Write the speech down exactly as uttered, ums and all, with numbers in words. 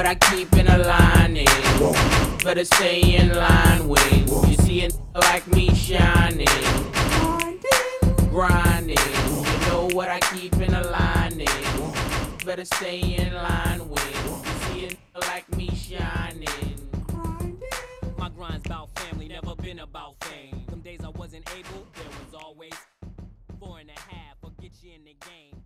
I keep in a lining. Better stay in line when you see a nigga like me shining. Grinding, you know what I keep in a lining. Better stay in line when you see a nigga like me shining. My grind's about family, never been about fame. Some days I wasn't able, there was always four and a half, or get you in the game.